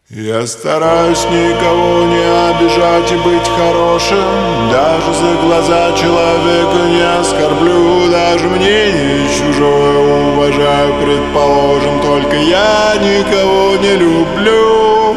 Я стараюсь никого не обижать и быть хорошим. Даже за глаза человека не оскорблю. Даже мнение чужое уважаю, предположим. Только я никого не люблю.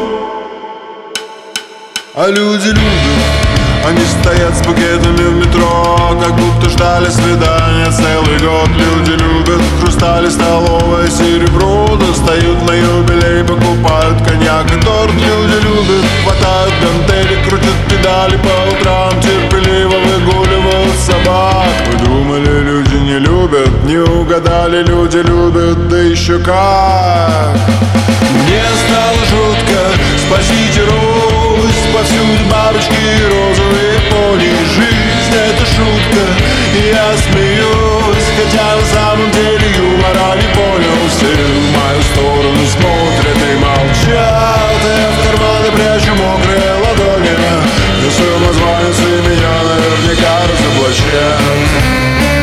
А люди любят. Они стоят с букетами в метро, как будто ждали свидания целый год. Люди любят хрустали, столовое серебро, достают на юбилей, покупают коньяк и торт. Люди любят, хватают гантели, крутят педали по утрам, терпеливо выгуливают собак. Вы думали, люди не любят? Не угадали, люди любят, да еще как. Мне стало жутко, спасите Русь, повсюду бабочки и розовые пони. Жизнь — это шутка, и я смеюсь, хотя на самом деле юмора не понял. Все в мою сторону смотрят и молчат, я в карманы прячу мокрые ладони. За самозванец и меня наверняка разоблачат.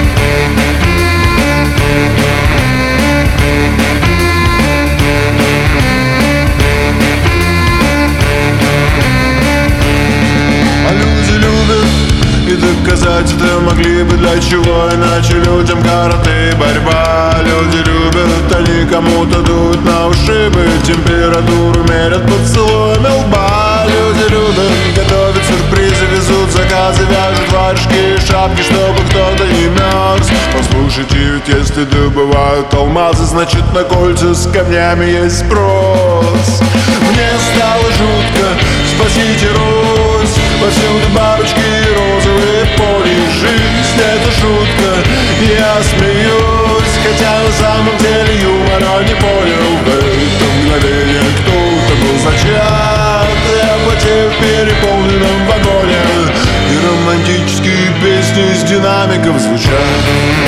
И доказать это могли бы для чего, иначе людям карате и борьба. Люди любят, они кому-то дуют на ушибы, температуру мерят поцелуями лба. Люди любят, готовят сюрпризы, везут заказы, вяжут варежки и шапки, чтобы кто-то не мерз. Послушайте, ведь если добывают алмазы, значит на кольца с камнями есть спрос. Мне стало жутко, спасите Русь, повсюду бабочки и розовые пони. Жизнь — это шутка, я смеюсь, хотя на самом деле юмора не понял. В это мгновение кто-то был зачат, я потею в переполненном вагоне, и романтические песни из динамиков звучат.